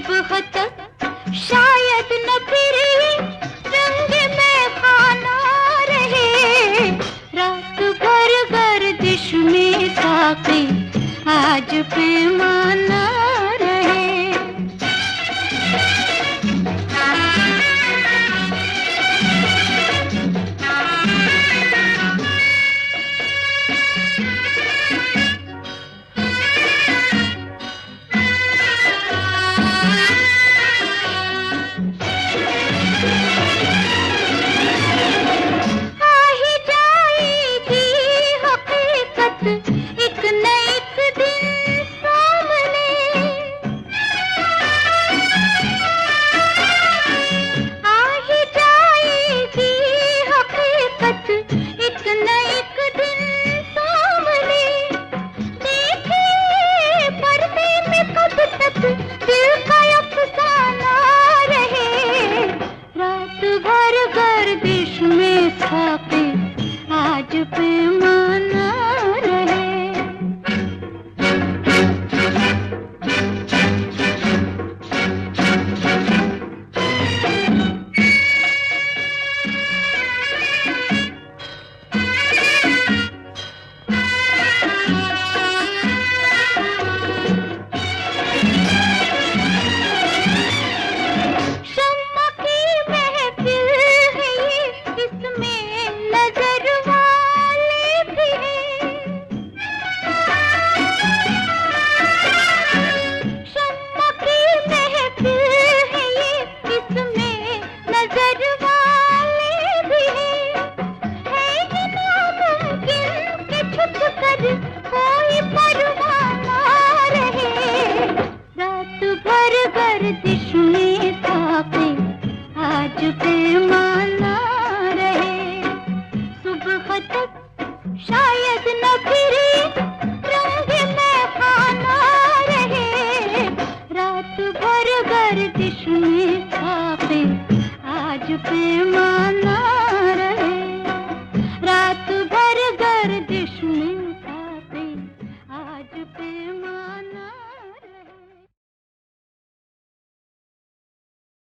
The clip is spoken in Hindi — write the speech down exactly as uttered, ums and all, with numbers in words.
सुबह तक शायद न फिरे रंग में खाना रहे, रात भर गर्दिश में साकी आज पैमाना रहे। एक न एक दिन सामने आ ही जाएगी हकीकत, एक न एक दिन सामने। देखिए पर्दे में कब तक दिल का अफसाना रहे, रात भर गर्दिश में साकी आज पैमाना रहे। शम्मा की महफिल है ये, इसमें नजर वाले भी हैं। शम्मा की महफिल है ये, इसमें नजर वाले भी हैं। है ये नामुमकिन कि छुप कर कोई परवाना रहे, रात भर गर्दिश में साकी आज पैमाना रहे। सुबह तक शायद न फिरे रंग में खाना रहे, रात भर गर्दिश में साकी आज पैमाना